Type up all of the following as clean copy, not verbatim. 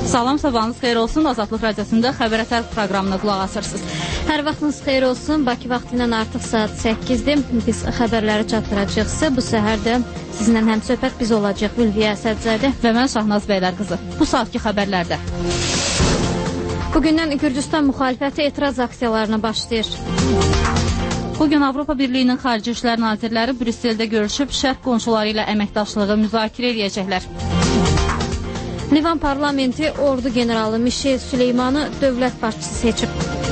Salam, sabahınız xeyir olsun. Azadlıq Radiosunda Xəbər Ətər proqramına qulaq asırsınız. Hər vaxtınız xeyir olsun. Bakı vaxtı ilə artıq saat 8-dir. Biz xəbərləri çatdıracaqsa, bu səhər də sizinlə həmsöhbət biz olacaq. Vilviyə Əsədzadə və mən Şahnaz Beylər qızı. Bu saatki xəbərlərdə. Bugündən Gürcüstan müxalifəti etiraz aksiyalarına başlayır. Bugün Avropa Birliyinin Xarici İşlər Nazirləri Brüsseldə görüşüb, şərq qonşuları ilə əməkdaşlığı müzakirə edəcəklər. Livan parlamenti ordu generalı Mişel Süleymanı dövlət başçısı seçib.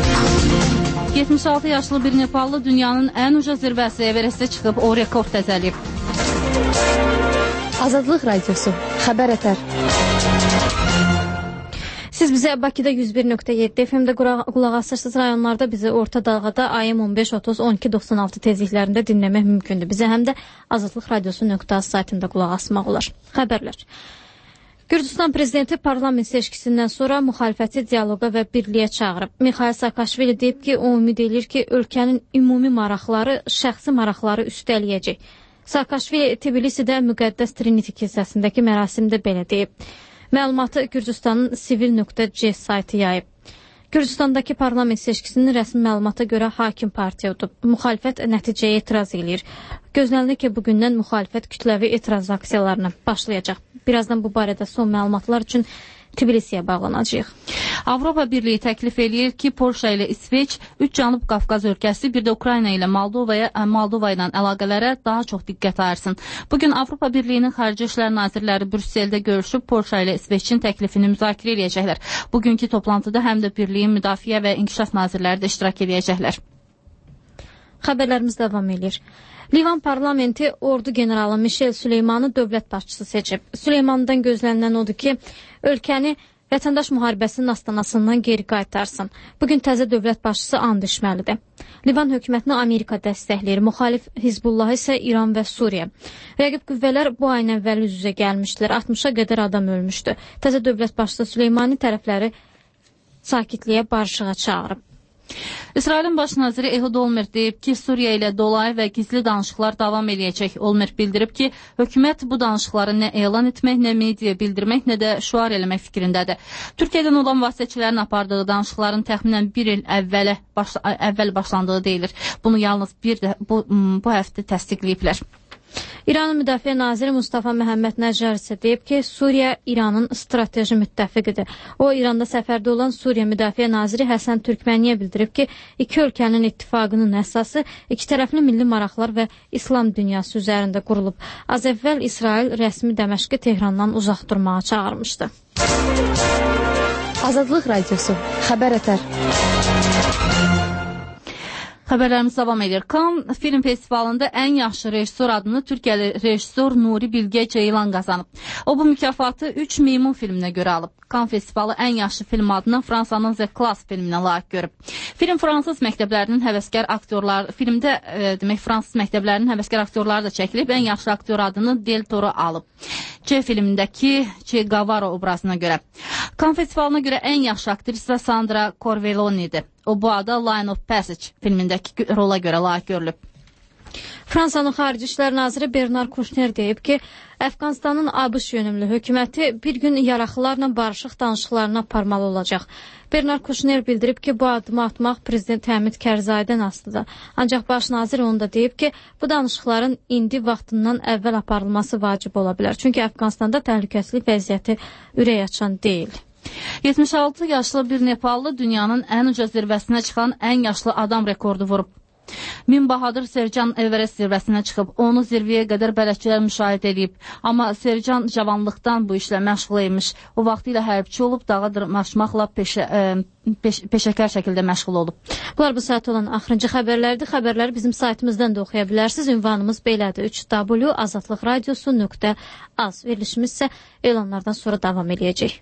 76 yaşlı bir Nepallı dünyanın ən uca zirvəsi Everestə çıxıb, o rekord təzəliyib. Azadlıq Radiosu, Xəbər Ətər. Siz bizə Bakıda 101.7 FM-də qulaq asırsınız. Rayonlarda bizi orta dalğada AM 15-30-12-96 tezliklərində dinləmək mümkündür. Bizə həm də Azadlıq Radiosu.az saytında qulaq asmaq olar. Xəbərlər. Gürcüstan prezidenti parlament seçkisindən sonra müxalifəti dialoqa və birliyə çağırıb. Mikhail Saakashvili deyib ki, o ümid edir ki, ölkənin ümumi maraqları şəxsi maraqları üstələyəcək. Saakashvili Tbilisidə müqəddəs Trinity kilsəsindəki mərasimdə belə deyib. Məlumatı Gürcüstanın sivil.c saytı yayıb. Gürcüstandakı parlament seçkisinin rəsmi məlumata görə hakim partiya udub. Müxalifət nəticəyə etiraz edir. Gözlənilir ki, bugündən müxalifət kütləvi etiraz aksiyalarına başlayacaq. Birazdan bu barədə son məlumatlar üçün Tbilisiyə bağlanacaq. Avropa Birliyi təklif eləyir ki, Polşa ilə İsveç, 3 Cənub Qafqaz ölkəsi, bir də Ukrayna ilə Moldova ilə əlaqələrə daha çox diqqət ayırsın. Bugün Avropa Birliyinin Xarici İşlər Nazirləri Brüsseldə görüşüb, Polşa ilə İsveçin təklifini müzakirə edəcəklər. Bugünkü toplantıda həm də Birliyin Müdafiə və İnkişaf Nazirləri də iştirak edəcəklər. Xəbərlərimiz davam edir. Livan parlamenti ordu generalı Mişel Süleymanı dövlət başçısı seçib. Süleymandan gözlənilən odur ki, ölkəni vətəndaş müharibəsinin astanasından geri qaytarsın. Bugün təzə dövlət başçısı and içməlidir. Livan hökumətini Amerika dəstəkləyir, müxalif Hizbullah isə İran və Suriya. Rəqib qüvvələr bu ayın əvvəl üz-üzə gəlmişdilər, 60-a qədər adam ölmüşdü. Təzə dövlət başçısı Süleymani tərəfləri sakitliyə, barışığa çağırıb. İsrailin baş naziri Ehud Olmert deyib ki, Suriya ilə dolayı və gizli danışıqlar davam edəcək. Olmert bildirib ki, hökumət bu danışıqları nə elan etmək, nə mediaya bildirmək, nə də şüar eləmək fikrindədir. Türkiyədən olan vasitəçilərin apardığı danışıqların təxminən bir il əvvəl başlandığı deyilir. Bunu yalnız bu həftə təsdiqləyiblər. İranın Müdafiə Naziri Mustafa Məhəmməd Nəcar isə deyib ki, Suriya İranın strateji müttəfiqidir. O, İranda səfərdə olan Suriya Müdafiə Naziri Həsən Türkməniyə bildirib ki, iki ölkənin ittifaqının əsası iki tərəfli milli maraqlar və İslam dünyası üzərində qurulub. Az əvvəl İsrail rəsmi Dəməşqi Tehrandan uzaq durmağa çağırmışdı. Azadlıq Radiosu, Xəbər Ətər. Xəbərlərimiz davam edir. Cannes Film Festivalında ən yaxşı rejissor adını Türkiyəli rejissor Nuri Bilge Ceylan qazanıb. O, bu mükafatı 3 Meymun filminə görə alıb. Cannes Festivalı ən yaxşı film adını Fransanın The Class filminə layiq görüb. Film fransız məktəblərinin həvəskar aktyorları, filmdə fransız məktəblərinin həvəskar aktyorları da çəkilib, ən yaxşı aktyor adını Del Toro alıb. C filmindəki Che Guevara obrazına görə. Cannes Festivalına görə ən yaxşı aktrisa Sandra Corvelloni'dir. O, bu ada Line of Passage filmindəki rola görə layiq görülüb. Fransanın Xarici İşlər Naziri Bernard Kouchner deyib ki, Əfqanistanın ABŞ yönümlü hökuməti bir gün yaraqlılarla barışıq danışıqlarına aparmalı olacaq. Bernard Kouchner bildirib ki, bu addımı atmaq Prezident Həmid Kərzaydən asılıdır. Ancaq baş nazir onu da deyib ki, bu danışıqların indi vaxtından əvvəl aparılması vacib ola bilər. Çünki Əfqanistanda təhlükəsizlik vəziyyəti ürək açan deyil. 76 yaşlı bir Nepallı dünyanın ən uca zirvəsinə çıxan ən yaşlı adam rekordu vurub. Min Bahadır Sercan Everest zirvəsinə çıxıb, onu zirvəyə qədər bələdçilər müşahidə edib. Amma Sercan cavanlıqdan bu işlə məşğul imiş. O vaxtı ilə hərbçi olub, dağa dırmaşmaqla peşəkar şəkildə məşğul olub. Bunlar bu saat olan axırıncı xəbərlərdir. Xəbərləri bizim saytımızdan da oxuya bilərsiniz. Ünvanımız belədir: 3w.azadlıqradiosu.az. Verilişimiz isə elanlardan sonra davam edəcək.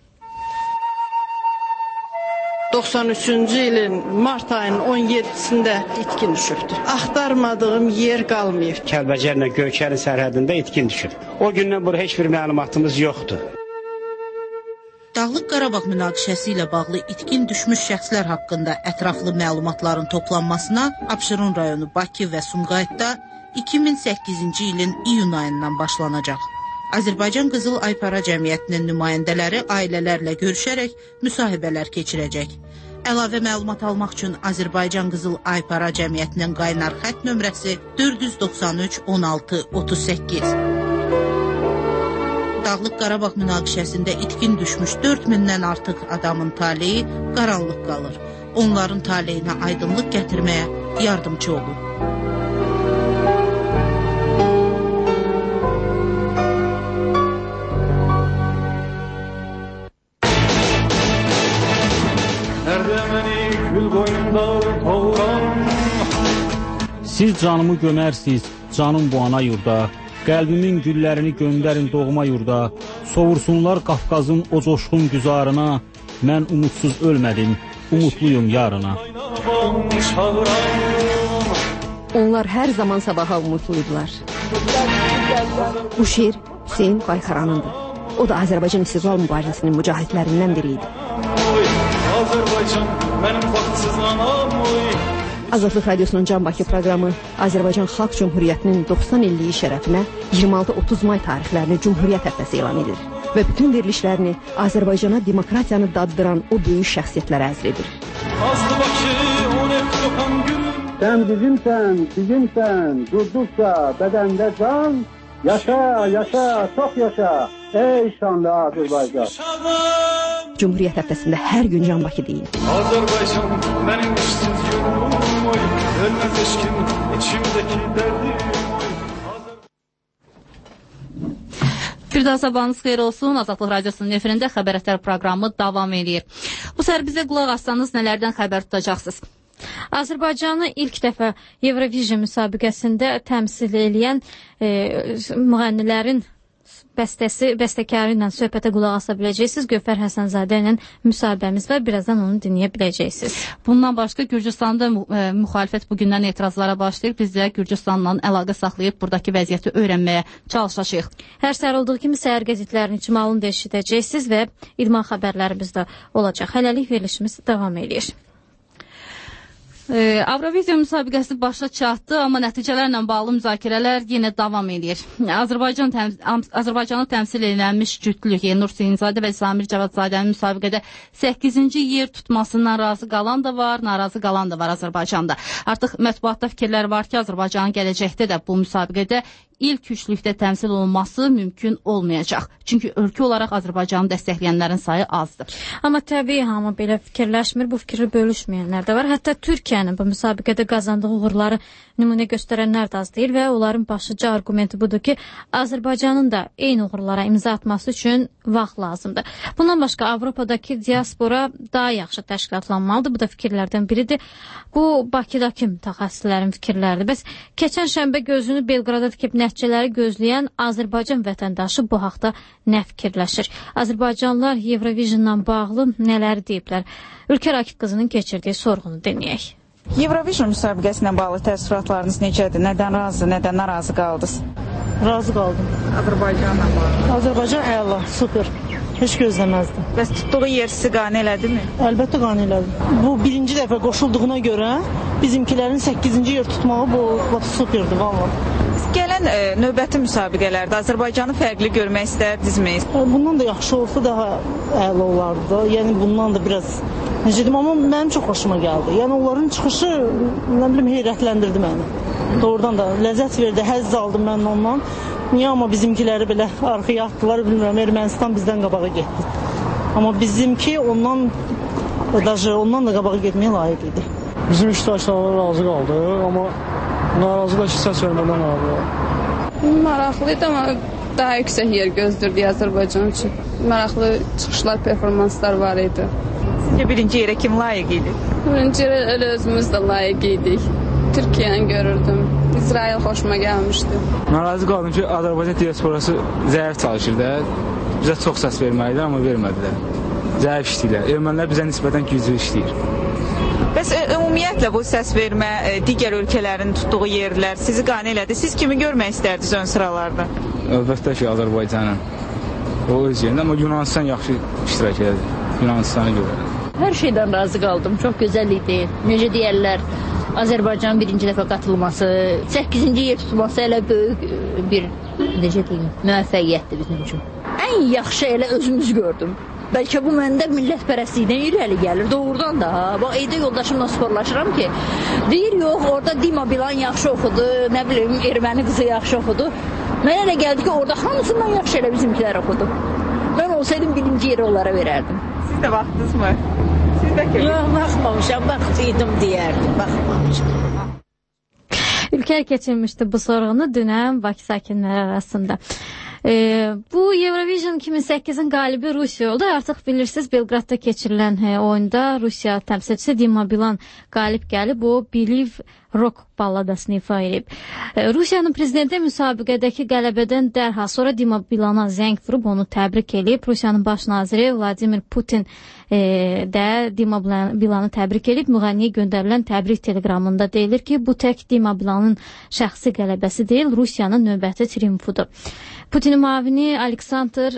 93-cü ilin mart ayının 17-sində itkin düşübdür. Axtarmadığım yer qalmayıb. Kəlbəcərlə Göyçərin sərhədində itkin düşüb. O gündən bura heç bir məlumatımız yoxdur. Dağlıq Qarabağ münaqişəsi ilə bağlı itkin düşmüş şəxslər haqqında ətraflı məlumatların toplanmasına Abşeron rayonu Bakı və Sumqayıtda 2008-ci ilin iyun ayından başlanacaq. Azərbaycan Qızıl Aypara Cəmiyyətinin nümayəndələri ailələrlə görüşərək müsahibələr keçirəcək. Əlavə məlumat almaq üçün Azərbaycan Qızıl Aypara Cəmiyyətinin qaynar xətt nömrəsi 493 16 38. Dağlıq Qarabağ münaqişəsində itkin düşmüş 4000-dən artıq adamın taleyi qaranlıq qalır. Onların taleyinə aydınlıq gətirməyə yardımcı olun. Siz canımı gömərsiniz, canım bu ana yurda, qəlbimin güllərini göndərin doğma yurda, sovursunlar Qafqazın o coşqun güzarına, mən umutsuz ölmədim, umutluyum yarına. Onlar hər zaman sabaha umutluydular. Bu şiir Hüseyin Baykaranındır. O da Azərbaycan İstiqlal Mübarizəsinin mücahidlərindən biri idi. Azərbaycan, mənim vaxtsız anam oy. Azadlıq Radiosunun Can Bakı proqramı Azərbaycan Xalq Cümhuriyyətinin 90 illiyi şərəfinə 26-30 may tarixlərini Cümhuriyyət həftəsi elan edir və bütün verilişlərini Azərbaycana demokratiyanı daddıran o böyük şəxsiyyətlərə əzr edir. Sən bizimsən, durdukça bədəndə can, yaşa, yaşa, çox yaşa, ey şanlı Azərbaycan. Cümhuriyyət həftəsində hər gün Can Bakı deyin. Azərbaycan, mənim işsiz yolum, ölməz eşkin, içimdəki dərdim. Bir daha sabahınız xeyir olsun. Azadlıq Radiosunun efirində xəbərətlər proqramı davam edir. Bu səhər bizə qulaq assanız nələrdən xəbər tutacaqsınız? Azərbaycanı ilk dəfə Eurovision müsabiqəsində təmsil edən müğənnilərin bəstəkarı ilə söhbətə qulaq asa biləcəksiniz. Gövhər Həsənzadə ilə müsahibəmiz var. Birazdan onu dinləyə biləcəksiniz. Bundan başqa Gürcüstanda müxalifət bugündən etirazlara başlayır. Biz də Gürcüstanla əlaqə saxlayıb buradakı vəziyyəti öyrənməyə çalışacağıq. Hər səhər olduğu kimi səhər qəzetlərinin icmalını da eşidəcəksiniz və idman xəbərlərimiz də olacaq. Hələlik verilişimiz davam edir. Avroviziya müsabiqəsi başa çatdı, amma nəticələrlə bağlı müzakirələr yenə davam edir. Azərbaycanı təmsil edilmiş cütlük Elnur Hüseynzadə və Samir Cavadzadənin müsabiqədə 8-ci yer tutmasından razı qalan da var, narazı qalan da var Azərbaycanda. Artıq mətbuatda fikirlər var ki, Azərbaycanın gələcəkdə də bu müsabiqədə ilk üçlükdə təmsil olunması mümkün olmayacaq. Çünki ölkə olaraq Azərbaycanı dəstəkləyənlərin sayı azdır. Amma təbii hamı belə fikirləşmir, bu fikri bölüşməyənlər də var. Hətta Türkiyənin bu müsabiqədə qazandığı uğurları nümunə göstərənlər də az deyil və onların başlıca argumenti budur ki, Azərbaycanın da eyni uğurlara imza atması üçün vaxt lazımdır. Bundan başqa Avropadakı diaspora daha yaxşı təşkilatlanmalıdır. Bu da fikirlərdən biridir. Bu Bakıdakı mütəxəssislərin fikirləridir. Bəs keçən şənbə gözünü Belqrada tikib nəticələri gözləyən Azərbaycan vətəndaşı bu haqda nə fikirləşir? Azərbaycanlılar Eurovisionla bağlı nələri deyiblər? Ülkə Rakit qızının keçirdiyi sorğunu dinləyək. Eurovision müsabiqəsinə bağlı təəssüratlarınız necədir? Nədən razı, nədən narazı qaldınız? Razı qaldım. Azərbaycanla bağlı. Azərbaycan əla, super. Heç gözləməzdim. Bəs tutduğu yer sizi qane elədimi? Əlbəttə qane elədi. Bu birinci dəfə qoşulduğuna görə bizimkilərin 8-ci yer tutmağı bu superdir, vallahi. Gələn növbəti müsabiqələrdə Azərbaycanı fərqli görmək istərdinizmi? Bundan da yaxşı olsa daha əla olardı. Yəni bundan da biraz necə deyim, amma mənim çox xoşuma gəldi. Yəni onların çıxışı, nə bilim, heyrətləndirdi məni. Doğrudan da ləzzət verdi, həzz aldım mən ondan. Niyə amma bizimkiləri belə arxaya atdılar, bilmirəm, Ermənistan bizdən qabağa getdi. Amma bizimki ondan da qabağa getməyə layiq idi. Bizim iştirakçılar razı qaldı, amma narazı da ki, səs vermədən narazı. Maraqlıydı, amma daha yüksək yer gözlürdük Azərbaycan üçün. Maraqlı çıxışlar, performanslar var idi. Sizcə birinci yerə kim layiq idi? Birinci yerə elə özümüz də layiq idik. Türkiyəni görürdüm. İsrail xoşuma gəlmişdi. Narazı qaldım ki, Azərbaycan diasporası zəif çalışır da. Bizə çox səs verməlidir, amma vermədilər. Zəif işləyirlər. Ermənilər bizə nisbətən güclü işləyir. Bəs ümumiyyətlə bu səs vermə, digər ölkələrin tutduğu yerlər sizi qane elədi. Siz kimi görmək istərdiniz ön sıralarda? Əlbəttə ki, Azərbaycanın. O öz yerində, amma Yunanistan yaxşı iştirak edir. Yunanistanı görə. Hər şeydən razı qaldım. Çox gözəl idi. Necə deyərlər, Azərbaycanın birinci dəfə qatılması, 8-ci yer tutması elə böyük bir, necə deyim, müvəffəqiyyətdir bizim üçün. Ən yaxşı elə özümüz gördüm. Bəlkə bu məndə millətpərəstlikdən irəli gəlir, doğrudan da. Bax, eydə yoldaşımla sporlaşıram ki, deyir, yox, orada Dima Bilan yaxşı oxudu, nə bilim, erməni qızı yaxşı oxudu. Mən elə gəldi ki, orada hamısından yaxşı elə bizimkilər oxudu. Mən olsaydım birinci yeri onlara verərdim. Siz də baxdınız mı? Yox, baxmamışam, baxsaydım deyərdim, baxmamışam. Ülkər keçirmişdi bu sorğunu dünən Bakı sakinləri arasında. Bu Eurovision 2008-in qalibi Rusiya oldu. Artıq bilirsiniz, Belqradda keçirilən oyunda Rusiya təmsilçisi Dima Bilan qalib gəlib. O Believe Rock balladasını ifa edib. Rusiyanın prezidenti müsabiqədəki qələbədən dərhal sonra Dima Bilana zəng vurub onu təbrik edib. Rusiyanın baş naziri Vladimir Putin də Dima Bilanı təbrik edib. Müğənniyə göndərilən təbrik teleqramında deyilir ki, bu tək Dima Bilanın şəxsi qələbəsi deyil, Rusiyanın növbəti triumfudur. Putin müavini Aleksandr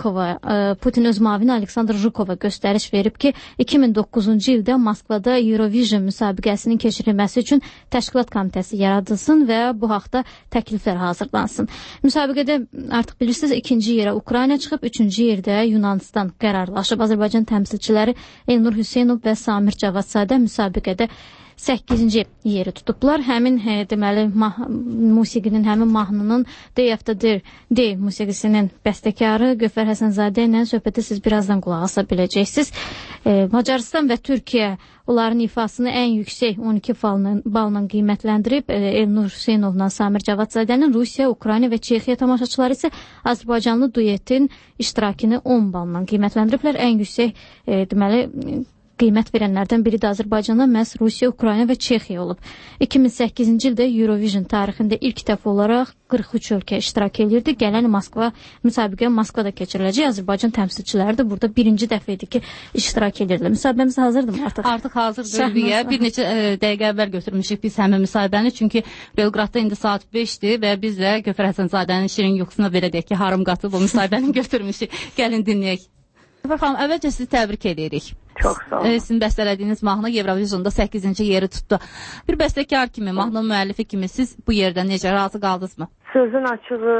Jukova göstəriş verib ki, 2009-cu ildə Moskvada Eurovision müsabiqəsinin keçirilməsi üçün təşkilat komitəsi yaradılsın və bu haqda təkliflər hazırlansın. Müsabiqədə artıq bilirsiniz, 2-ci yerə Ukrayna çıxıb, 3-cü yerdə Yunanistan qərarlaşıb. Azərbaycan təmsilçiləri Elnur Hüseynov və Samir Cavadzadə müsabiqədə 8-ci yeri tutublar. Həmin deməli musiqinin, həmin mahnının Day After Day musiqisinin bəstəkarı Gövhər Həsənzadə ilə söhbəti siz birazdan qulaq asa biləcəksiniz. Macarıstan və Türkiyə onların ifasını ən yüksək 12 balla qiymətləndirib. Elnur Hüseynovla Samir Cavadzadənin Rusiya, Ukrayna və Çexiya tamaşaçıları isə Azərbaycanlı duetin iştirakını 10 balla qiymətləndiriblər. Ən yüksək deməli qiymət verənlərdən biri də Azərbaycana məhz Rusiya, Ukrayna və Çexiya olub. 2008-ci ildə Eurovision tarixində ilk dəfə olaraq 43 ölkə iştirak edirdi. Gələn müsabiqə Moskvada keçiriləcək. Azərbaycan təmsilçiləri də burada birinci dəfə idi ki, iştirak edirlər. Müsahibəmiz hazırdır mı artıq? Artıq hazırdır. Bir neçə dəqiqə əvvəl götürmüşük biz həmin müsahibəni. Çünki Belqradda indi saat 5-dir və biz də Gövhər Həsənzadənin şirin yuxusuna belə deyək ki, harım qatıb o müsahibəni götürmüşük. Gəlin dinləyək. Gövhər xanım, əvvəlcə sizi təbrik edirik. Çox sağ olun. Sizin bəstələdiyiniz mahnı Eurovisionda 8-ci yeri tutdu. Bir bəstəkar kimi, mahnının müəllifi kimi siz bu yerdən necə razı qaldınızmı? Sözün açığı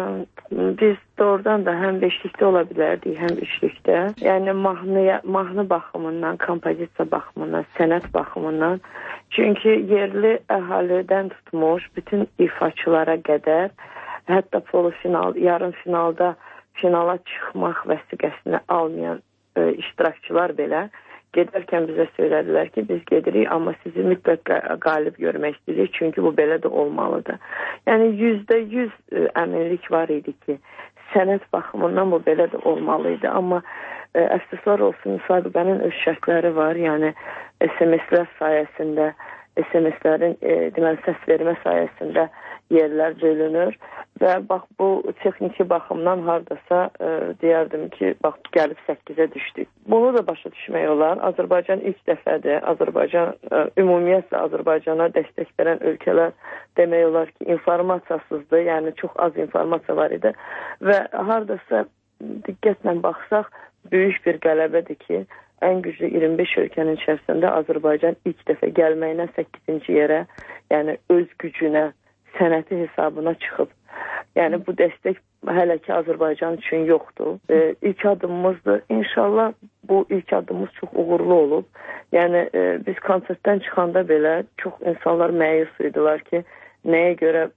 biz doğrudan da həm beşlikdə ola bilərdik, həm üçlükdə. Yəni mahnı baxımından, kompozisiya baxımından, sənət baxımından. Çünki yerli əhalidən tutmuş bütün ifaçılara qədər, hətta polofinal, yarım finalda finala çıxmaq vəsiqəsini almayan iştirakçılar belə gedərkən bizə söylədilər ki, biz gedirik, amma sizi mütləq qalib görmək istəyirik, çünki bu belə də olmalıdır. Yəni %100 əminlik var idi ki, sənət baxımından bu belə də olmalıydı, amma əfsuslar olsun, müsabiqənin öz şərtləri var, yəni SMS-lər sayəsində, SMS-lərin deməli səs vermə sayəsində yerlər bölünür və bax bu texniki baxımdan hardasa deyərdim ki, bax gəlib 8-ə düşdük. Bunu da başa düşmək olar. Azərbaycan ilk dəfədir. Azərbaycan ümumiyyətlə Azərbaycana dəstək verən ölkələr demək olar ki, informasiyasızdır. Yəni çox az informasiya var idi və hardasa diqqətlə baxsaq böyük bir qələbədir ki, ən güclü 25 ölkənin içərisində Azərbaycan ilk dəfə gəlməyinə 8-ci yerə, yəni öz gücünə, sənəti hesabına çıxıb. Yəni bu dəstək hələ ki Azərbaycan üçün yoxdur. İlk addımımızdır. İnşallah bu ilk addımımız çox uğurlu olub. Yəni biz konsertdən çıxanda belə çox insanlar məyus idilər ki, nəyə görə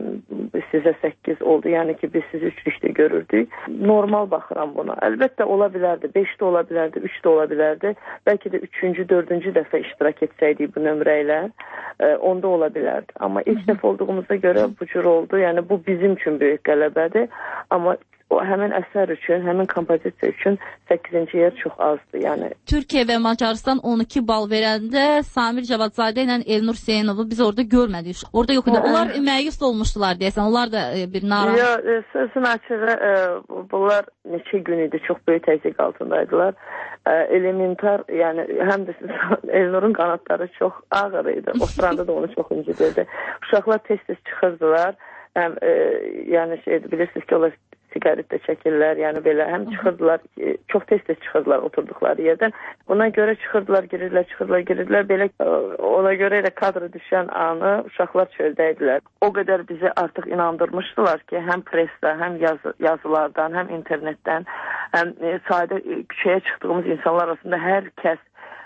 sizə 8 oldu, yəni ki biz sizi 3-lükdə görürdük. Normal baxıram buna. Əlbəttə ola bilərdi, 5 də ola bilərdi, 3 də ola bilərdi. Bəlkə də 3-cü, 4-cü dəfə iştirak etsəydik bu nömrə ilə, onda ola bilərdi. Amma ilk dəfə olduğumuza görə bu cür oldu. Yəni bu bizim üçün böyük qələbədir. Amma o həmin əsər üçün, həmin kompozisiya üçün 8-ci yer çox azdır. Yəni Türkiyə və Macarıstan 12 bal verəndə Samir Cavadzadə ilə Elnur Hüseynovu biz orada görmədik. Orada yox idi. Onlar məyus olmuşdular deyəsən. Onlar da bir narahat. Yox, sözün açığı bunlar neçə gün idi, çox böyük təzyiq altındaydılar. Elementar, yəni həm də Elnurun qanatları çox ağır idi. Oturanda da onu çox incidirdi. Uşaqlar tez-tez çıxırdılar. Yəni bilirsiniz ki, onlar siqaret də çəkirlər, yəni belə həm çıxırdılar, çox tez-tez çıxırdılar oturduqları yerdən. Buna görə çıxırdılar, girirlər, belə ona görə elə kadra düşən anı uşaqlar çöldə idilər. O qədər bizi artıq inandırmışdılar ki, həm presdə, həm yazılardan, həm internetdən, həm sadə küçəyə çıxdığımız insanlar arasında hər kəs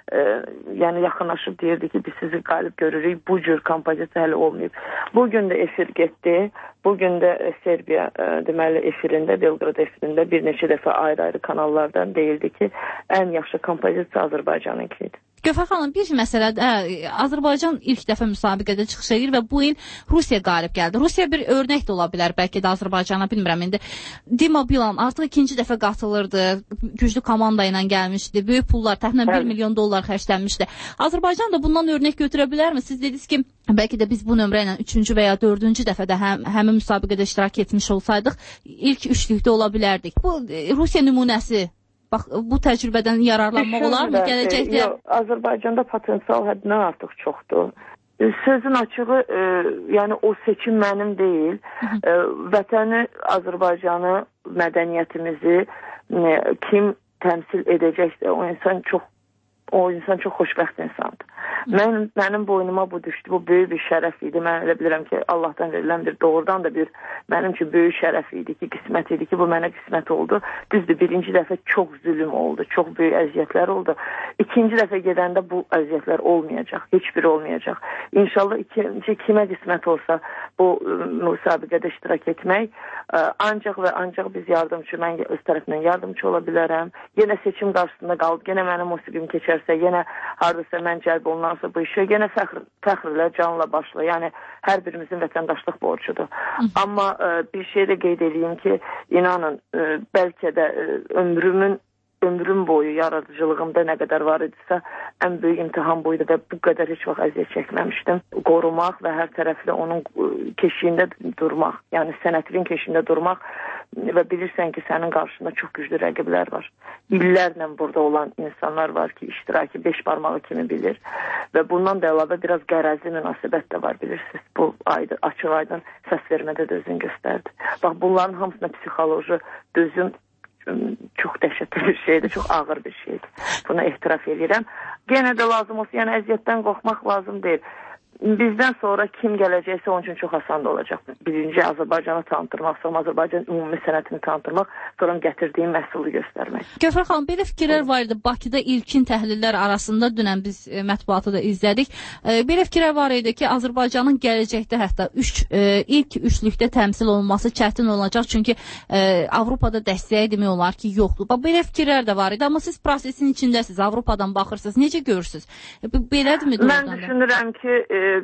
yəni yaxınlaşıb deyirdi ki, biz sizi qalib görürük, bu cür kompozisiya hələ olmayıb. Bugün də efir getdi, bugün də Serbiya deməli efirində, Belqrad efirində bir neçə dəfə ayrı-ayrı kanallardan deyildi ki, ən yaxşı kompozisiya Azərbaycanınki idi. Göfər xanım, bir məsələdə Azərbaycan ilk dəfə müsabiqədə çıxış edir və bu il Rusiya qalib gəldi. Rusiya bir örnek də ola bilər bəlkə də Azərbaycana, bilmirəm indi. Dima Bilan artıq ikinci dəfə qatılırdı, güclü komanda ilə gəlmişdi, böyük pullar, təxminən 1 milyon dollar xərclənmişdi. Azərbaycan da bundan örnek götürə bilərmi? Siz dediniz ki, bəlkə də biz bu nömrə ilə 3-cü və ya 4-cü dəfədə həmin müsabiqədə iştirak etmiş olsaydıq, ilk üçlükdə ola bilərdik. Bu Rusiya nümunəsi. Bax, bu təcrübədən yararlanmaq olarmı gələcəkdə? Yox, Azərbaycanda potensial həddindən artıq çoxdur. Sözün açığı, yəni o seçim mənim deyil. Vətəni, Azərbaycanı, mədəniyyətimizi kim təmsil edəcəksə, o insan çox xoşbəxt insandır. Mənim boynuma bu düşdü, bu böyük bir şərəf idi. Mən elə bilirəm ki, Allahdan verilən bir doğrudan da bir mənim üçün böyük şərəf idi ki, qismət idi ki, bu mənə qismət oldu. Düzdür, birinci dəfə çox zülüm oldu, çox böyük əziyyətlər oldu. İkinci dəfə gedəndə bu əziyyətlər olmayacaq, heç biri olmayacaq. İnşallah ikinci kimə qismət olsa bu müsabiqədə iştirak etmək, ancaq və ancaq biz yardımcı, mən öz tərəfindən yardımcı ola bilərəm. Yenə seçim qarşısında qalıb, yenə mənim musiqim keçərsə, yenə hardasa mən cəlb olunarsa bu işə, yenə fəxrlə, canla başla, yəni hər birimizin vətəndaşlıq borcudur. Amma bir şey də qeyd edeyim ki, inanın, bəlkə də ömrüm boyu yaradıcılığımda nə qədər var idisə, ən böyük imtihan buydu və bu qədər heç vaxt əziyyət çəkməmişdim. Qorumaq və hər tərəfli onun keşiyində durmaq, yəni sənətin keşiyində durmaq və bilirsən ki, sənin qarşında çox güclü rəqiblər var. İllərlə burada olan insanlar var ki, iştiraki 5 barmağı kimi bilir və bundan da əlavə biraz qərəzli münasibət də var, bilirsiniz. Bu açıq aydın səs vermədə də özünü göstərdi. Bax, bunların hamısına psixoloji dözüm çox dəhşətli bir şeydir, çox ağır bir şeydir. Buna ehtiraf edirəm. Yenə də lazım olsa, yəni əziyyətdən qorxmaq lazım deyil. Bizdən sonra kim gələcəksə onun üçün çox asan da olacaq. Birinci Azərbaycanı tanıtırmaq, sonra Azərbaycan ümumi sənətini tanıtırmaq, sonra gətirdiyi məhsulu göstərmək. Göfər xanım, belə fikirlər var idi. Bakıda ilkin təhlillər arasında dünən biz mətbuatı da izlədik. Belə fikirlər var idi ki, Azərbaycanın gələcəkdə hətta ilk üçlükdə təmsil olunması çətin olacaq. Çünki Avropada dəstəyi demək olar ki, yoxdur. Belə fikirlər də var idi. Amma siz prosesin içindəsiniz, Avropadan baxırsınız. Necə görürsünüz? Belədirmi? Mən düşünürəm ki,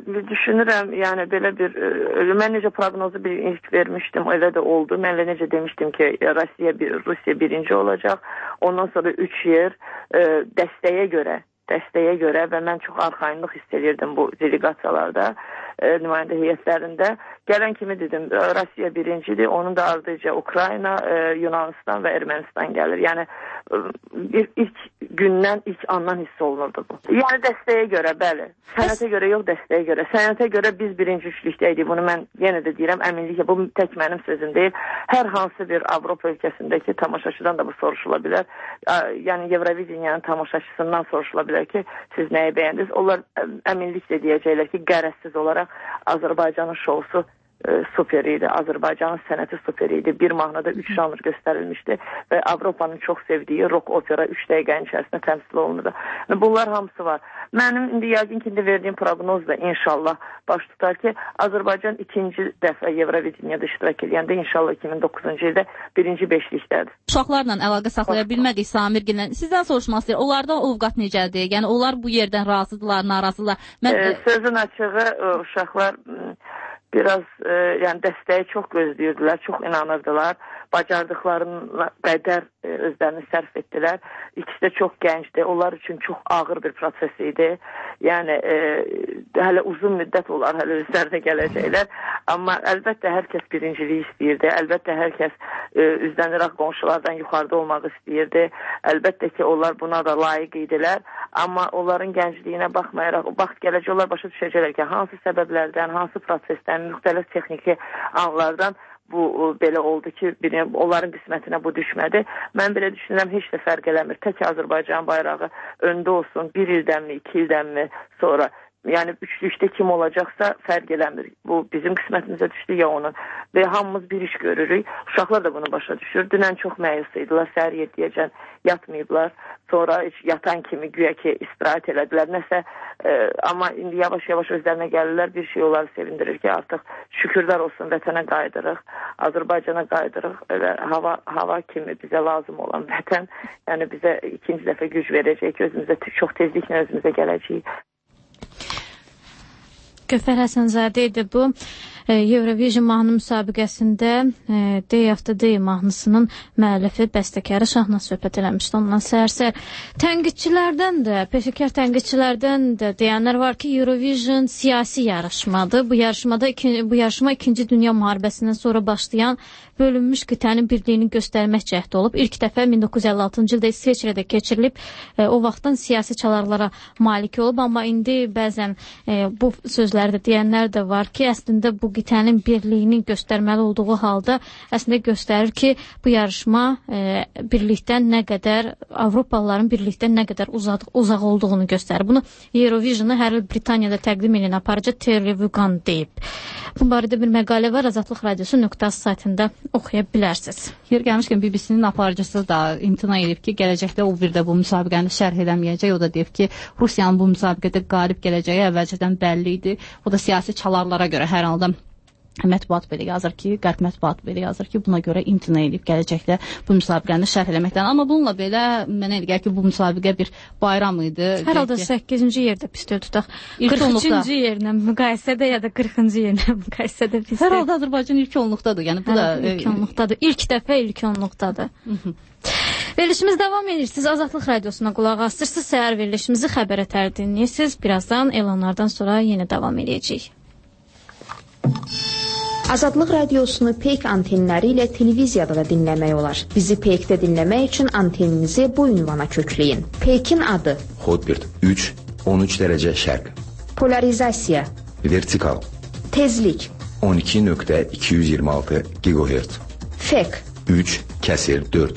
yəni belə bir, mən necə proqnozu bir ilk vermişdim, elə də oldu. Mən elə necə demişdim ki, Rusiya birinci olacaq, ondan sonra 3 yer dəstəyə görə və mən çox arxayınlıq hiss edirdim bu delegasiyalarda, nümayəndə heyətlərində. Gələn kimi dedim, Rusiya birincidir, onun da ardıca Ukrayna, Yunanistan və Ermənistan gəlir. Yəni, ilk gündən, ilk andan hiss olunurdu bu. Yəni, dəstəyə görə, bəli. Sənətə görə yox, dəstəyə görə. Sənətə görə biz birinci üçlükdəydik. Bunu mən yenə də deyirəm, əminliklə, bu tək mənim sözüm deyil. Hər hansı bir Avropa ölkəsindəki tamaşaçıdan da bu soruşula bilər. Yəni, Evrovizyanın tamaşaçısından soruşula bilər ki, siz nəyi bəyəndiniz? Onlar əminliklə deyəcəklər ki, qərəzsiz olaraq Azərbaycanın şousu super idi. Azərbaycanın sənəti super idi. Bir mahnıda 3 janr göstərilmişdi və Avropanın çox sevdiyi rock opera 3 dəqiqənin içərisində təmsil olunurdu. Bunlar hamısı var. Mənim indi yəqin ki, verdiyim proqnoz da inşallah baş tutar ki, Azərbaycan ikinci dəfə Evroviziyada iştirak edəndə inşallah 2009-cu ildə birinci beşlikdədir. Uşaqlarla əlaqə saxlaya bilmədik Samirgillə. Sizdən soruşmaq istəyirəm. Onlardan ovqat necədir? Yəni, onlar bu yerdən razıdırlar, narazıdırlar? Sözün açığı, uşaqlar biraz dəstəyi çox gözləyirdilər, çox inanırdılar. Bacardıqlarına qədər özlərini sərf etdilər. İkisi də çox gəncdir. Onlar üçün çox ağır bir proses idi. Yəni, hələ uzun müddət olar, hələ özlərinə gələcəklər. Amma əlbəttə, hər kəs birinciliyi istəyirdi. Əlbəttə, hər kəs üzlənirək qonşulardan yuxarıda olmaq istəyirdi. Əlbəttə ki, onlar buna da layiq idilər. Amma onların gəncliyinə baxmayaraq, vaxt gələcək, onlar başa düşəcəklər ki, hansı səbəblərdən, hansı prosesdən, müxtəlif texniki anlardan bu belə oldu ki, onların qismətinə bu düşmədi. Mən belə düşünürəm, heç də fərq eləmir. Tək Azərbaycan bayrağı öndə olsun, 1 ildənmi, 2 ildənmi sonra. Yəni üçlükdə kim olacaqsa fərq eləmir. Bu bizim qismətimizə düşdü ya onun. Və hamımız bir iş görürük. Uşaqlar da bunu başa düşür. Dünən çox məyus idilər. Səhər 7-yəcən yatmayıblar. Sonra yatan kimi güya ki istirahət elədilər. Nəsə amma indi yavaş-yavaş özlərinə gəlirlər. Bir şey onları sevindirir ki, artıq şükürlər olsun vətənə qayıdırıq. Azərbaycana qayıdırıq. Elə hava kimi bizə lazım olan vətən. Yəni bizə ikinci dəfə güc verəcək. Özümüzə çox tezliklə özümüzə gələcəyik. Gövhər Həsənzadə idi bu. Eurovision mahnı müsabiqəsində Day After Day mahnısının müəllifi, bəstəkarı Şahnaz söhbət eləmişdi ondan səhər-səhər. Tənqidçilərdən də, peşəkar tənqidçilərdən də deyənlər var ki, Eurovision siyasi yarışmadır. Bu yarışma 2-ci Dünya müharibəsindən sonra başlayan bölünmüş qitənin birliyini göstərmək cəhdi olub. İlk dəfə 1956-cı ildə İsveçrədə keçirilib. O vaxtdan siyasi çalarlara malik olub, amma indi bəzən bu sözləri də deyənlər də var ki, əslində bu qitənin birliyini göstərməli olduğu halda əslində göstərir ki, bu yarışma birlikdən nə qədər, Avropalıların birlikdən nə qədər uzaq olduğunu göstərir. Bunu Eurovisionu hər il Britaniyada təqdim edən aparıcı Terry Wogan deyib. Bu barədə bir məqalə var, Azadlıq Radiosu.az saytında oxuya bilərsiniz. Yer gəlmişkən BBC-nin aparıcısı da imtina edib ki, gələcəkdə o bir də bu müsabiqəni şərh eləməyəcək. O da deyib ki, Rusiyanın bu müsabiqədə qalib gələcəyi əvvəlcədən bəlli idi. O da siyasi çalarlara görə hər halda mətbuat belə yazır ki, qərb mətbuat belə yazır ki, buna görə imtina edib gələcəkdə bu müsabiqəni şərh eləməkdən. Amma bununla belə mənə elə gəlir ki, bu müsabiqə bir bayram idi. Hər halda 8-ci yerdə pisdir tutaq. 43-cü yerlə müqayisədə ya da 40-cı yerlə müqayisədə pisdir. Hər halda Azərbaycan ilk onluqdadır. Yəni bu da ilk onluqdadır. İlk dəfə ilk onluqdadır. Verilişimiz davam edir. Siz Azadlıq Radiosuna qulaq asırsınız. Səhər verilişimizi xəbərə tər dinləyirsiniz. Birazdan elanlardan sonra yenə davam edəcəyik. Azadlıq Radiosunu PEYK antenləri ilə televiziyada da dinləmək olar. Bizi PEYK-də dinləmək üçün anteninizi bu ünvana kökləyin. PEYK-in adı Hotbird 3, 13 dərəcə şərq. Polarizasiya Vertikal. Tezlik 12.226 GHz. FEK 3/4.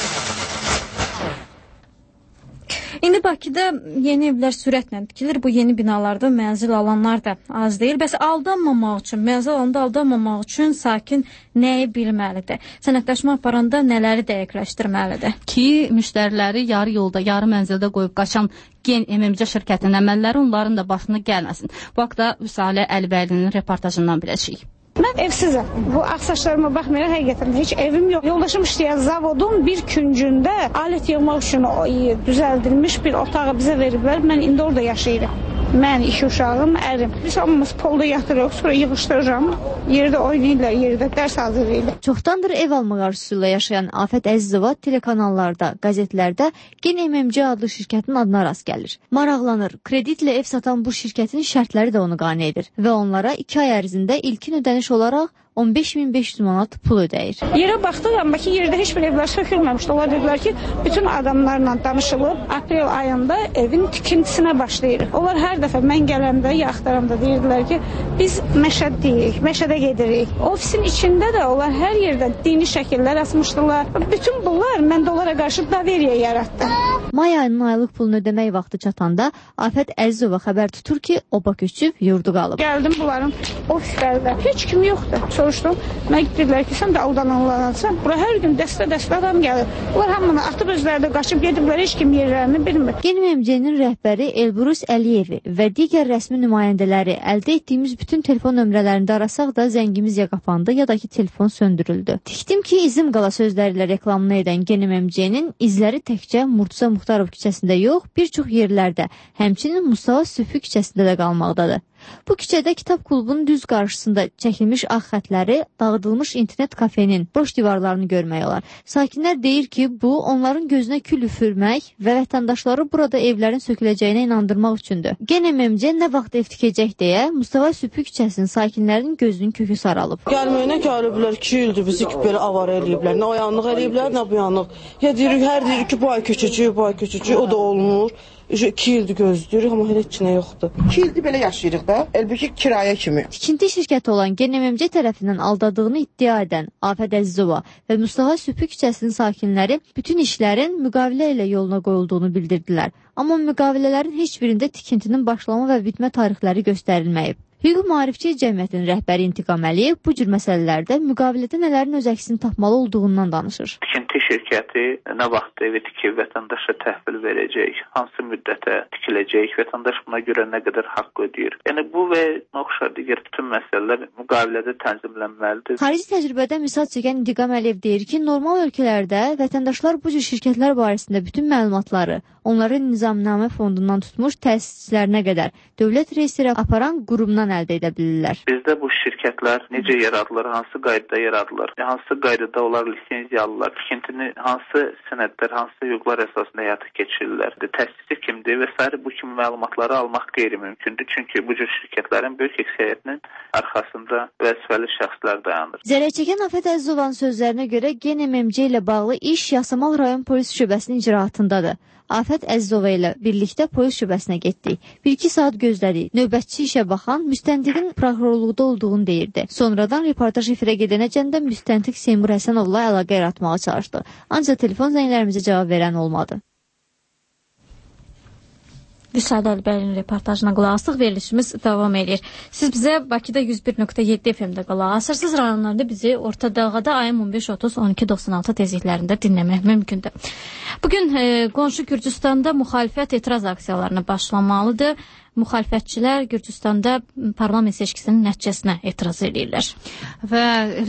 İndi Bakıda yeni evlər sürətlə tikilir. Bu yeni binalarda mənzil alanlar da az deyil. Bəs aldanmamaq üçün, mənzil alanda aldanmamaq üçün sakin nəyi bilməlidir? Sənədləşmə aparanda nələri dəqiqləşdirməlidir? Ki, müştəriləri yarı yolda, yarı mənzildə qoyub qaçan Gen MMC şirkətinin əməlləri onların da başına gəlməsin. Bu haqda Vüsalə Əlibəylinin reportajından biləcəyik. Mən evsizəm. Bu ağsaçlarıma baxmayaraq həqiqətən heç evim yox. Yoldaşım işləyən zavodun bir küncündə alət yığmaq üçün düzəldilmiş bir otağı bizə veriblər. Mən indi orada yaşayıram. Mən, 2 uşağım, ərim. Biz hamımız polda yatırıq, sonra yığışdırıram. Yerdə oynayırlar, yerdə dərs hazırlayırlar. Çoxdandır ev almaq arzusuyla yaşayan Afət Əzizova telekanallarda, qəzetlərdə Gen MMC adlı şirkətin adına rast gəlir. Maraqlanır. Kreditlə ev satan bu şirkətin şərtləri də onu qane edir və onlara 2 ay ərzində ilkin ödəniş olaraq 15.500 manat pul ödəyir. Yerə baxdıq, amma ki, yerdə heç bir evlər sökülməmişdi. Onlar dedilər ki, bütün adamlarla danışılıb, aprel ayında evin tikintisinə başlayırıq. Onlar hər dəfə mən gələndə, ya axtaramda deyirdilər ki, biz məşəddəyik, məşədə gedirik. Ofisin içində də onlar hər yerdə dini şəkillər asmışdılar. Bütün bunlar məndə onlara qarşı daveriya yaratdı. May ayının aylıq pulunu ödəmək vaxtı çatanda Afət Əzizova xəbər tutur ki, oba köçüb yurdu qalıb. Gəldim bunların ofislərdə. Heç kim yoxdur. Soruşdum. Mən dedilər ki, sən də aldananlarsan. Bura hər gün dəstə-dəstə adam gəlir. Bunlar hamını atıb özləri də qaçıb gediblər, heç kim yerlərini bilmir. Gen MMC-nin rəhbəri Elbrus Əliyevi və digər rəsmi nümayəndələri əldə etdiyimiz bütün telefon nömrələrində arasaq da zəngimiz ya qapandı, ya da ki, telefon söndürüldü. Tikdim ki, izim qala sözləri ilə reklamını edən Gen MMC-nin izləri təkcə Murtuza Muxtarov küçəsində yox, bir çox yerlərdə, həmçinin Mustafa Süfü küçəsində də qalmaqdadır. Bu küçədə kitab klubunun düz qarşısında çəkilmiş ağ xətləri, dağıdılmış internet kafenin boş divarlarını görmək olar. Sakinlər deyir ki, bu onların gözünə kül üfürmək və vətəndaşları burada evlərin söküləcəyinə inandırmaq üçündür. Gen MMC nə vaxt ev tikəcək deyə Mustafa Süfü küçəsinin sakinlərinin gözünün kökü saralıb. Gəlməyinə gəliblər, 2 ildir bizi belə avara eləyiblər. Nə o yanlıq eləyiblər, nə bu yanlıq. Ya deyirik, hər deyirik ki, bu ay köçəcək, o da olmur. 2 ildir gözləyirik, amma hələ heç nə yoxdur. 2 ildir belə yaşayırıq da, əlbəttə kirayə kimi. Tikinti şirkəti olan GNMMC tərəfindən aldadığını iddia edən Afət Əzizova və Mustafa Sübhü küçəsinin sakinləri bütün işlərin müqavilə ilə yoluna qoyulduğunu bildirdilər. Amma müqavilələrin heç birində tikintinin başlama və bitmə tarixləri göstərilməyib. Hüquq Maarifçi Cəmiyyətinin rəhbəri İntiqam Əliyev bu cür məsələlərdə müqavilədə nələrin öz əksini tapmalı olduğundan danışır. Tikinti şirkəti nə vaxt evi tikib vətəndaşa təhvil verəcək, hansı müddətə tikiləcək, vətəndaş buna görə nə qədər haqq ödəyir. Yəni bu və oxşar digər bütün məsələlər müqavilədə tənzimlənməlidir. Xarici təcrübədən misal çəkən İntiqam Əliyev deyir ki, normal ölkələrdə vətəndaşlar bu cür şirkətlər barəsində bütün məlumatları, onların nizamnamə fondundan tutmuş təsisçilərinə qədər dövlət reyestrə aparan qurumdan əldə edə bilirlər. Bizdə bu şirkətlər necə yaradılır, hansı qaydada yaradılır, hansı qaydada onlar lisenziyalılar, tikintini hansı sənədlər, hansı hüquqlar əsasında həyata keçirirlər, təsisçi kimdir və s. bu kimi məlumatları almaq qeyri-mümkündür. Çünki bu cür şirkətlərin böyük əksəriyyətinin arxasında vəzifəli şəxslər dayanır. Zərərçəkən Afət Əzizovanın sözlərinə görə GNMMC ilə bağlı iş Yasamal rayon polis şöbəsinin icraatındadır. Afət Əzizova ilə birlikdə polis şöbəsinə getdik. 1-2 saat gözlədik. Növbətçi işə baxan müstəntiqin prokurorluqda olduğunu deyirdi. Sonradan reportaj efirə gedənəcən də müstəntiq Seymur Həsənovla əlaqə yaratmağa çalışdı. Ancaq telefon zənglərimizə cavab verən olmadı. Vüsal Əlibəlinin reportajına qulaq asdıq, verilişimiz davam edir. Siz bizə Bakıda 101.7 FM-də qulaq asırsınız, rayonlarda bizi Orta Dağada ayın 15-30-12-96 tezliklərində dinləmək mümkündür. Bugün qonşu Gürcüstanda müxalifət etiraz aksiyalarına başlamalıdır. Müxalifətçilər Gürcüstanda parlament seçkisinin nəticəsinə etiraz edirlər. Və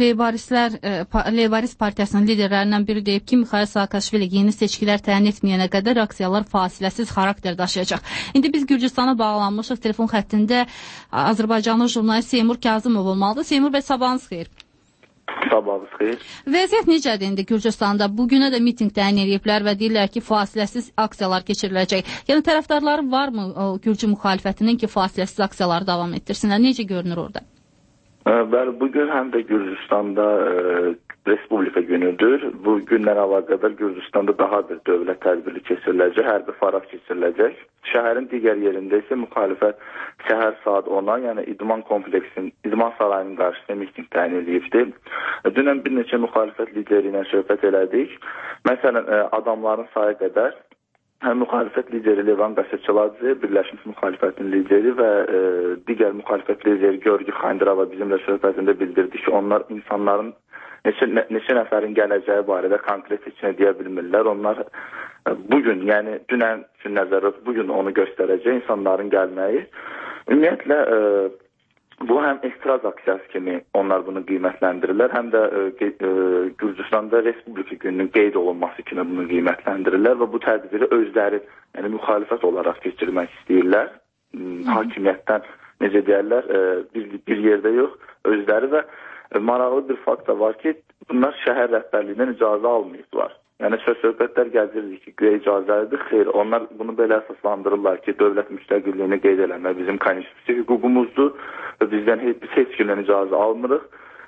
Leybarist partiyasının liderlərindən biri deyib ki, Mikhail Saakashvili yeni seçkilər təyin etməyənə qədər aksiyalar fasiləsiz xarakter daşıyacaq. İndi biz Gürcüstana bağlanmışıq. Telefon xəttində Azərbaycanlı jurnalist Seymur Kazımov olmalıdır. Seymur bəy, sabahınız xeyir. Sabahınız xeyir. Vəziyyət necədir indi Gürcüstanda? Bugünə də miting təyin ediblər və deyirlər ki, fasiləsiz aksiyalar keçiriləcək. Yəni tərəfdarları varmı Gürcü müxalifətinin ki, fasiləsiz aksiyaları davam etdirsinlər? Necə görünür orada? Bəli, bugün həm də Gürcüstanda Respublika günüdür. Bu gündən əlaqədar Gürcüstanda daha bir dövlət tədbiri keçiriləcək, hərbi parad keçiriləcək. Şəhərin digər yerində isə müxalifət səhər saat 10-a, yəni İdman kompleksinin, İdman sarayının qarşısında miting təyin edibdir. Dünən bir neçə müxalifət lideri ilə söhbət elədik. Məsələn, adamların sayı qədər müxalifət lideri Levan Qaseçaladze, Birləşmiş müxalifətin lideri və digər müxalifət lideri Georgi Xandrava bizimlə söhbətində bildirdi ki, onlar insanların neçə nəfərin gələcəyi barədə konkret heç nə deyə bilmirlər. Onlar bugün, yəni dünən üçün nəzərdə bugün onu göstərəcək insanların gəlməyi. Ümumiyyətlə bu həm etiraz aksiyası kimi onlar bunu qiymətləndirirlər, həm də Gürcüstanda Respublika gününün qeyd olunması kimi bunu qiymətləndirirlər və bu tədbiri özləri, yəni müxalifət olaraq keçirmək istəyirlər. Hakimiyyətdən, necə deyərlər, bir yerdə yox, özləri və maraqlı bir fakt da var ki, bunlar şəhər rəhbərliyindən icazə almayıblar. Yəni söhbətlər gəzirdik ki, güya icazəlidir. Xeyr, onlar bunu belə əsaslandırırlar ki, dövlət müstəqilliyini qeyd eləmək bizim konstitusiya hüququmuzdur və bizdən heç kimdən icazə almırıq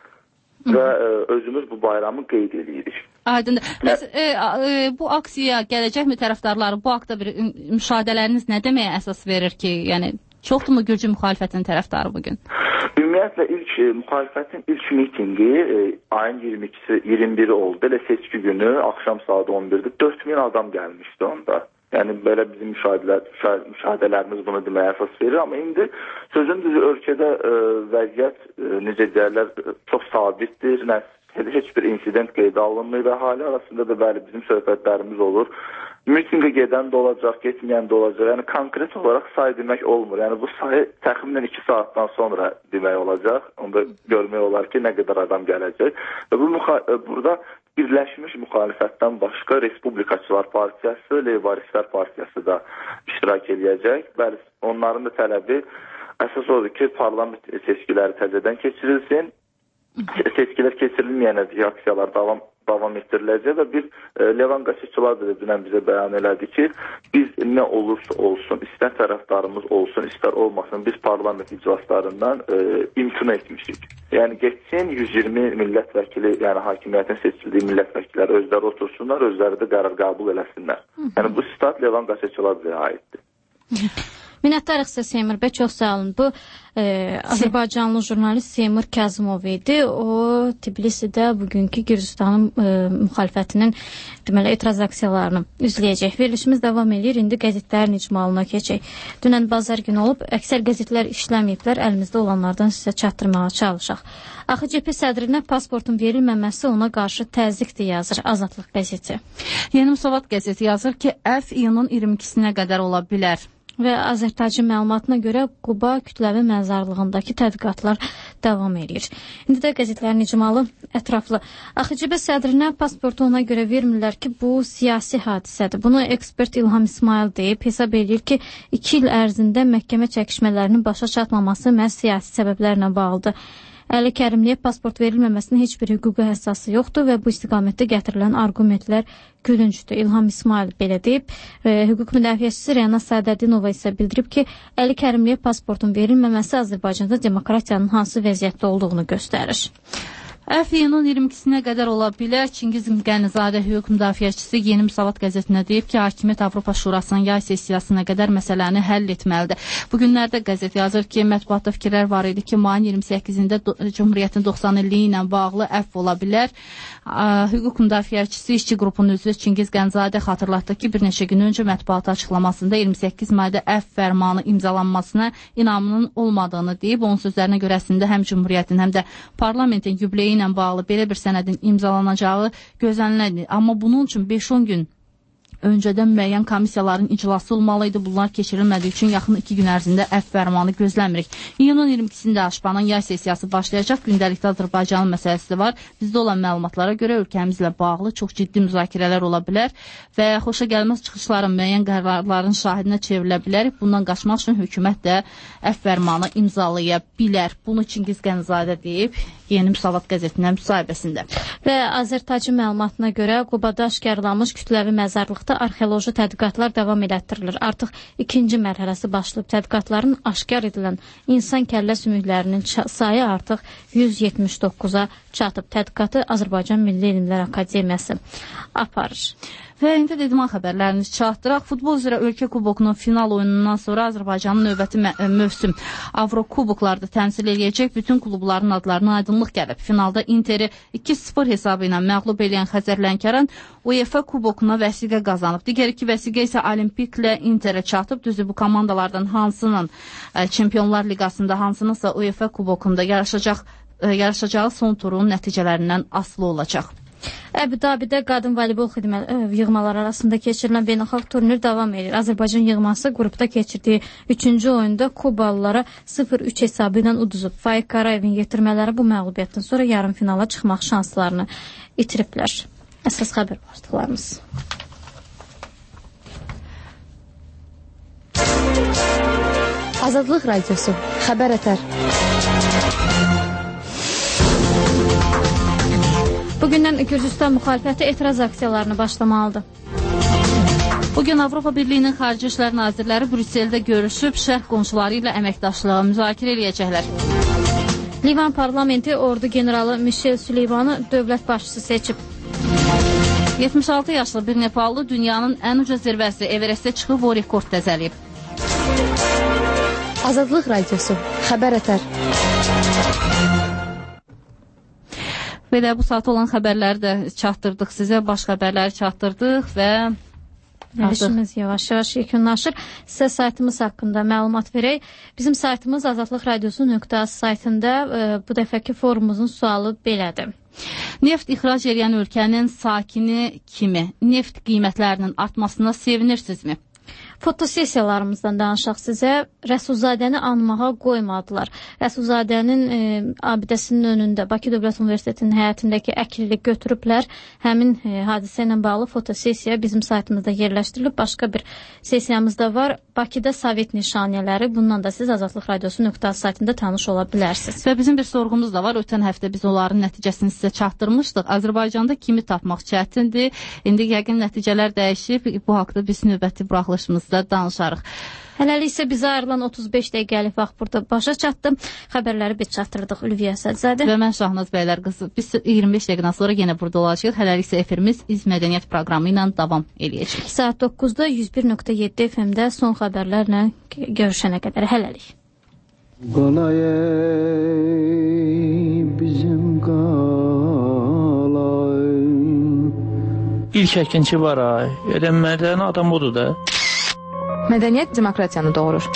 və özümüz bu bayramı qeyd edirik. Aydındır. Bəs bu aksiyaya gələcəkmi tərəfdarları? Bu haqda bir müşahidələriniz nə deməyə əsas verir ki, yəni çoxdurmu Gürcü müxalifətin tərəfdarı bugün? Ümumiyyətlə müxalifətin ilk mitingi ayın 22-si, 21-i oldu. Belə seçki günü axşam saat 11-də 4000 adam gəlmişdi onda. Yəni belə bizim müşahidələrimiz bunu deməyə əsas verir. Amma indi sözün düzü ölkədə vəziyyət, necə deyərlər, çox sabitdir. Heç bir insident qeydə alınmır və hali arasında da bəli bizim söhbətlərimiz olur. Mitingə gedən də olacaq, getməyən də olacaq. Yəni konkret olaraq say demək olmur. Yəni bu sayı təxminən 2 saatdan sonra demək olacaq. Onda görmək olar ki, nə qədər adam gələcək. Və burada Birləşmiş müxalifətdən başqa Respublikaçılar Partiyası, Leybaristlər Partiyası da iştirak edəcək. Bəli, onların da tələbi əsas odur ki, parlament seçkiləri təzədən keçirilsin. Seçkilər keçirilməyənə aksiyalar davam davam etdiriləcək və bir Levan Qaçıçılar da dünən bizə bəyan elədi ki, biz nə olursa olsun, istər tərəfdarımız olsun, istər olmasın, biz parlament iclaslarından imtina etmişik. Yəni geçsin 120 millət vəkili, yəni hakimiyyətin seçildiyi millət vəkilləri özləri otursunlar, özləri də qərar qəbul eləsinlər. Yəni bu sitat Levan Qaçıçılar aiddir. Minnətdarıq sizə Seymur bəy, çox sağ olun. Bu Azərbaycanlı jurnalist Seymur Kazımov idi. O Tbilisidə bugünkü Gürcüstanın müxalifətinin deməli etiraz aksiyalarını üzləyəcək. Verilişimiz davam edir. İndi qəzetlərin icmalına keçək. Dünən bazar günü olub, əksər qəzetlər işləməyiblər. Əlimizdə olanlardan sizə çatdırmağa çalışaq. AXCP sədrinə pasportun verilməməsi ona qarşı təzyiqdir, yazır Azadlıq qəzeti. Yeni Müsavat qəzeti yazır ki, əf iyunun 22-sinə qədər ola bilər. Və Azərtacın məlumatına görə Quba kütləvi məzarlığındakı tədqiqatlar davam edir. İndi də qəzetlərin icmalı ətraflı. AXCP sədrinə pasportu ona görə vermirlər ki, bu siyasi hadisədir. Bunu ekspert İlham İsmail deyib, hesab edir ki, 2 il ərzində məhkəmə çəkişmələrinin başa çatmaması məhz siyasi səbəblərlə bağlıdır. Əli Kərimliyə pasport verilməməsinin heç bir hüquqi əsası yoxdur və bu istiqamətdə gətirilən argumentlər gülüncdür. İlham İsmail belə deyib. Hüquq müdafiəçisi Rəna Sədədinova isə bildirib ki, Əli Kərimliyə pasportun verilməməsi Azərbaycanda demokratiyanın hansı vəziyyətdə olduğunu göstərir. Əf iyunun 22-sinə qədər ola bilər. Çingiz Qənizadə hüquq müdafiəçisi Yeni Müsavat qəzetinə deyib ki, Hakimiyyət Avropa Şurasının yay sessiyasına qədər məsələni həll etməlidir. Bugünlərdə qəzet yazır ki, mətbuatda fikirlər var idi ki, mayın 28-də Cumhuriyyətin 90 illiyi ilə bağlı əfv ola bilər. Hüquq müdafiəçisi işçi qrupunun üzvü Çingiz Qənizadə xatırlatdı ki, bir neçə gün öncə mətbuat açıqlamasında 28 mayda əfv fərmanı imzalanmasına inamının olmadığını deyib. Onun sözlərinə görə əslində həm Cumhuriyyətin, həm də parlamentin yubileyi ilə bağlı belə bir sənədin imzalanacağı gözlənilirdi. Amma bunun üçün 5-10 gün öncədən müəyyən komissiyaların iclası olmalıydı. Bunlar keçirilmədiyi üçün yaxın 2 gün ərzində əfv fərmanı gözləmirik. İyunun 22-sində Aşpanın yay sessiyası başlayacaq. Gündəlikdə Azərbaycanın məsələsi var. Bizdə olan məlumatlara görə ölkəmizlə bağlı çox ciddi müzakirələr ola bilər və xoşa gəlməz çıxışların, müəyyən qərarların şahidinə çevrilə bilərik. Bundan qaçmaq üçün hökumət də əfv fərmanı imzalaya bilər. Bunu Çingiz Qənizadə deyib Yeni Müsavat qəzetinin müsahibəsində. Və Azərtacın məlumatına görə Qubada aşkarlanmış kütləvi məzarlıqda arxeoloji tədqiqatlar davam elətdirilir. Artıq ikinci mərhələsi başlayıb. Tədqiqatların aşkar edilən insan kəllə sümüklərinin sayı artıq 179-a çatıb. Tədqiqatı Azərbaycan Milli Elmlər Akademiyası aparır. Və indi idman xəbərlərini çatdıraq. Futbol üzrə ölkə kubokunun final oyunundan sonra Azərbaycanın növbəti mövsüm Avrokuboklarda təmsil edəcək bütün klubların adlarına aydınlıq gəlib. Finalda Interi 2-0 hesabı ilə məğlub eləyən Xəzər Lənkəran UEFA kubokuna vəsiqə qazanıb. Digər iki vəsiqə isə Olimpiklə Interə çatıb. Düzü bu komandalardan hansının Çempionlar Liqasında, hansınınsa UEFA kubokunda yarışacağı son turun nəticələrindən asılı olacaq. Əbu-Dabidə qadın voleybol yığmaları arasında keçirilən beynəlxalq turnir davam edir. Azərbaycan yığması qrupda keçirdiyi 3-cü oyunda Kubalılara 0-3 hesabı ilə uduzub. Faiq Qarayevin yetirmələri bu məğlubiyyətdən sonra yarım finala çıxmaq şanslarını itiriblər. Əsas xəbər başlıqlarımız. Azadlıq Radiosu. Xəbər ətər. Bugündən Gürcüstan müxalifəti etiraz aksiyalarını başlamalıdır. Bugün Avropa Birliyinin Xarici İşlər Nazirləri Brüsseldə görüşüb, şərq qonşuları ilə əməkdaşlığı müzakirə eləyəcəklər. Livan parlamenti ordu generalı Michel Süleymanı dövlət başçısı seçib. 76 yaşlı bir Nepallı dünyanın ən uca zirvəsi Everestə çıxıb o rekord təzəliyib. Azadlıq Radiosu. Xəbər ətər. Belə bu saat olan xəbərləri də çatdırdıq sizə, baş xəbərləri çatdırdıq və verilişimiz yavaş-yavaş yekunlaşır. Sizə saytımız haqqında məlumat verək. Bizim saytımız azadlıqradiosu.az saytında bu dəfəki forumumuzun sualı belədir. Neft ixrac edən ölkənin sakini kimi neft qiymətlərinin artmasına sevinirsinizmi? Fotosessiyalarımızdan danışaq sizə. Rəsulzadəni anmağa qoymadılar. Rəsulzadənin abidəsinin önündə Bakı Dövlət Universitetinin həyətindəki əklili götürüblər. Həmin hadisə ilə bağlı fotosessiya bizim saytımızda yerləşdirilib. Başqa bir sessiyamız da var. Bakıda Sovet nişanələri. Bundan da siz Azadlıq Radiosu.az saytında tanış ola bilərsiniz. Və bizim bir sorğumuz da var. Ötən həftə biz onların nəticəsini sizə çatdırmışdıq. Azərbaycanda kimi tapmaq çətindir. İndi yəqin nəticələr dəyişib. Bu haqda biz növbəti buraxılışımızda danışarıq. Hələlik isə bizə ayrılan 35 dəqiqəlik vaxt burada başa çatdı. Xəbərləri biz çatdırdıq Ülviyə Sədzədə. Və mən Şahnaz Bəylər qızı. Biz 25 dəqiqədən sonra yenə burada olacağıq. Hələlik isə efirimiz İz Mədəniyyət proqramı ilə davam eləyəcək. Saat 9-da 101.7 FM-də son xəbərlərlə görüşənə qədər hələlik. Qalay bizim qalay. İlk əkinçi var ay. Mədəni adam odur da. Mədəniyyət demokratiyanı doğurur.